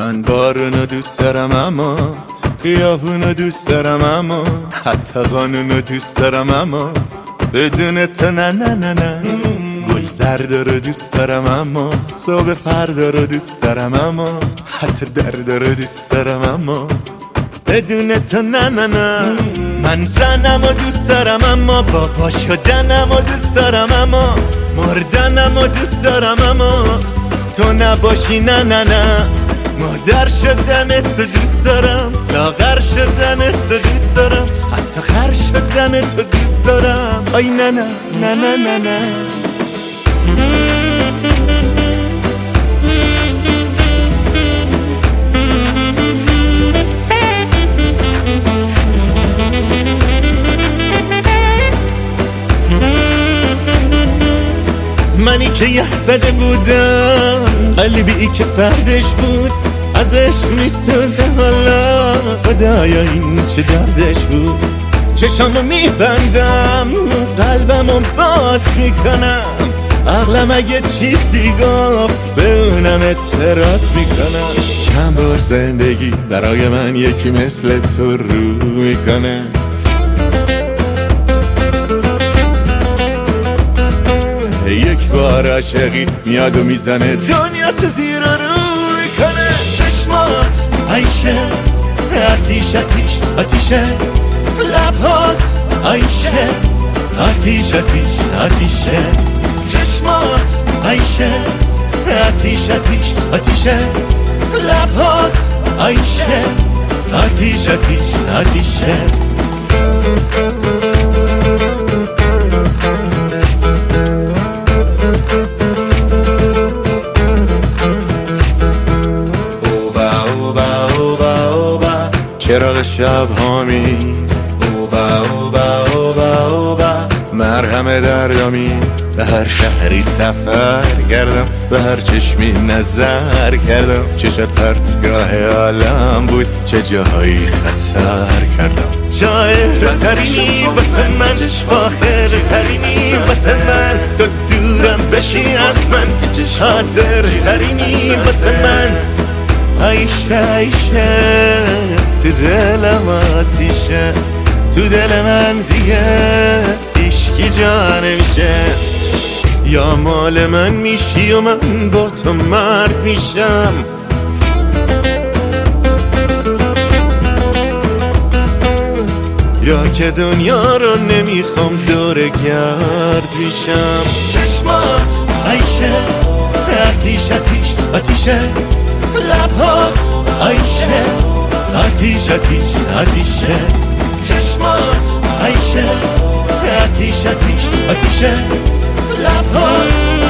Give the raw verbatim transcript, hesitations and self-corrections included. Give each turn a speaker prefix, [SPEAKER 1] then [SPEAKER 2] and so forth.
[SPEAKER 1] من بارونو دوست دارم اما خیابونو دوست دارم اما حتی قانونو دوست دارم اما بدون تو نه نه نه نه. گل زرد رو دوست دارم اما صبح فردا رو دوست دارم اما حتی درد رو دوست دارم اما بدون تو نه نه نه. من زنم و دوست دارم اما بابا شدنم و دوست دارم اما مردنم و دوست دارم اما تو نباشی نه نه نه. مادر شدن تو دوست دارم، لاغر شدن تو دوست دارم، حتی خر شدن تو دوست دارم. آی نه نه نه نه نه نه. منی که یخ زده بودم، قلبی که سردش بود، از عشق میسوزه حالا، خدایا این چه دردش بود. چشامو میبندم، قلبمو باز میکنم، عقلم اگه چیزی گفت به اونم اعتراض میکنم. چند بار زندگی برای من یکی مثل تو رو میکنه، یک بار عاشقی میاد و میزنه دنیا تو زیر رو میکنه. چشمات عیشه آتیش آتیش آتیشه، لبات عیشه آتیش آتیش آتیشه. چشمات عیشه آتیش آتیش آتیشه، لبات عیشه آتیش آتیش آتیشه. چراغ شب هامی اوبا اوبا اوبا اوبا، مرهم دردامی. به هر شهری سفر کردم، به هر چشمی نظر کردم، چشت پرتگاه عالم بود، چه جاهایی خطر کردم. شاعر ترینی واسه من، فاخر ترینی واسه من، تو دورم بشی از من، حاضر ترینی واسه من. عیشه عیشه تو دلم آتیشه، تو دل من دیگه عشقی جا نمیشه. یا مال من میشی و من با تو مرد میشم، یا که دنیا رو نمیخوام دور گرد میشم. چشمات عیشه آتیش آتیش آتیشه، لبات عیشه آتیش آتیش آتیشه. چشمات عیشه آتیش آتیش آتیشه، لبات